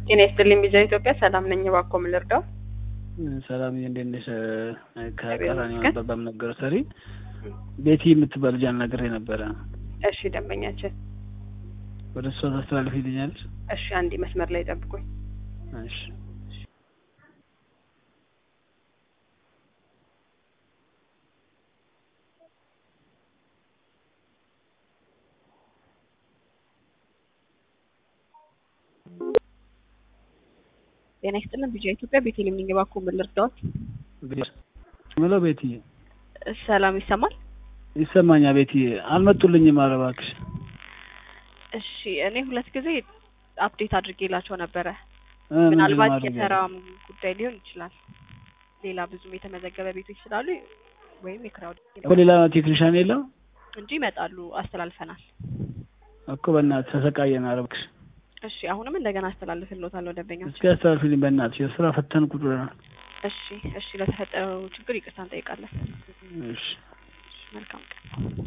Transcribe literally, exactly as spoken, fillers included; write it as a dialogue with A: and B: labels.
A: ጤና ይስጥልኝ ቢዛ ኢትዮጵያ ሰላም ነኝ ባኮ ምልርዳው
B: ሰላም እንዴነሽ ከቀራኒ ወጣባም ነገር ሰሪ ቤቲ የምትባል ጃን ነገር ነበር
A: እሺ ደንበኛችን
B: ወደ እሷ ታስተላልፊልኛል
A: እሺ አንዲ መስመር ላይ ጠብቁኝ
B: እሺ
A: ጤና ይስጥልኝ ቢዛ ኢትዮጵያ ቤቲ ለምኝ ባኮ ምልርዳው
B: ምሎ ቤቲ
A: ሰላም ይሰማል
B: ይሰማኛ ቤቲ አልመጡልኝም አረባክሽ
A: እሺ እኔ ሁለት ጊዜ አፕዴት አድርጌላቸው ነበር ምናልባት የተራም ጉዳይ ሊሆን ይችላል ሌላ ብዙም የተመዘገበ ቤቶች ስላሉ ወይም የክራውድ
B: ሌላ ቴክኒሻን የለም
A: እንጂ ይመጣሉ አስተላልፈናል
B: እኮ በእናትህ ተሰቃየና አረባክሽ
A: እሺ አሁንም እንደገና አስተላልፈልዎታለሁ ደንበኛችን
B: እስኪ አስተላልፊልኝ በእናትህ የስራ ፈተን ቁጥሩና
A: እሺ እሺ ለተፈጠረው ችግር ይቅርታ እንጠይቃለን
B: እሺ
A: መልካም ቀን